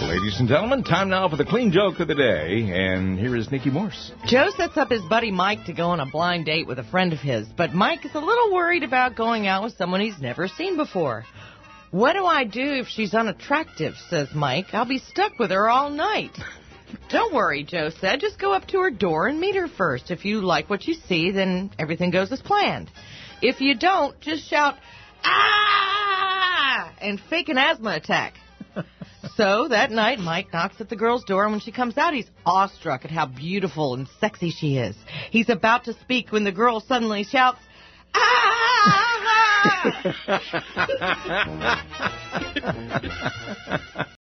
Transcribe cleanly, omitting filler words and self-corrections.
Ladies and gentlemen, time now for the clean joke of the day, and here is Nikki Morse. Joe sets up his buddy Mike to go on a blind date with a friend of his, but Mike is a little worried about going out with someone he's never seen before. What do I do if she's unattractive, says Mike. I'll be stuck with her all night. Don't worry, Joe said. Just go up to her door and meet her first. If you like what you see, then everything goes as planned. If you don't, just shout, "Ah!" and fake an asthma attack. So that night, Mike knocks at the girl's door, and when she comes out, he's awestruck at how beautiful and sexy she is. He's about to speak when the girl suddenly shouts, "Ah!"